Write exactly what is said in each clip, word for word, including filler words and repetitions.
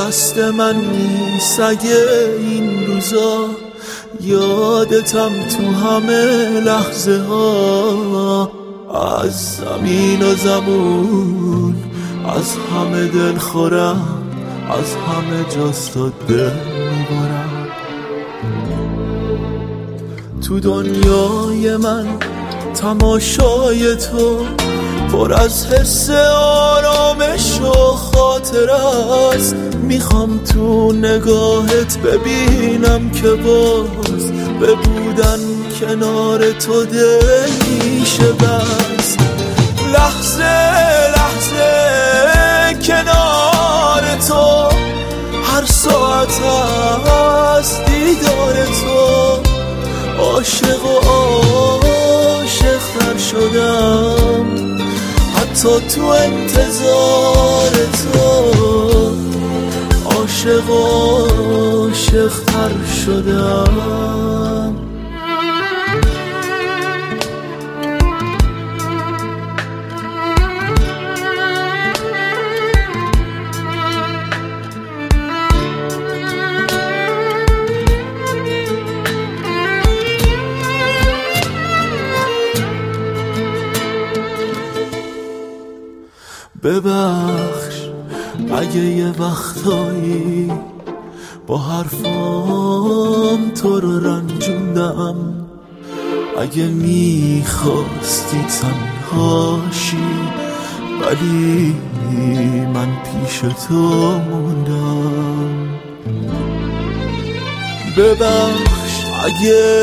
دست من نیست اگه این روزا یادتم تو همه لحظه ها، از زمین و زمون، از همه دل خورم، از همه جاست و دل میبرم. تو دنیای من تماشای تو پر از حس آرامش و خاطر است، میخوام تو نگاهت ببینم که باز به بودن کنار تو دل میشه بس. لحظه لحظه کنار تو، هر ساعت از دیدار تو عاشق و عاشق تر شدم، حتی تو انتظار تو عاشق و عاشق تر شدم. ببخش اگه یه وقتایی با حرفام تو رو رنجوندم، اگه میخواستی تنهاشی ولی من پیش تو موندم. ببخش اگه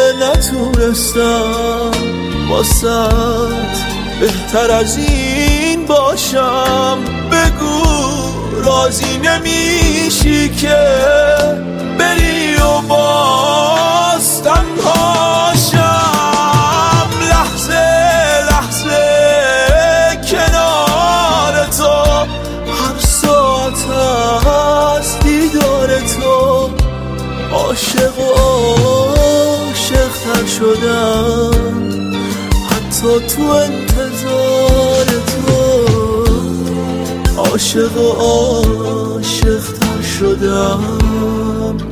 نتونستم واسط بهتر از این باشم، بگو راضی نمیشی که بری و باز تنهاشم. لحظه لحظه کنار تو، هر ساعت از دیدار تو عاشق و عاشق تر شدم، حتی تو انتظار تو عاشق و عاشق تر شدم.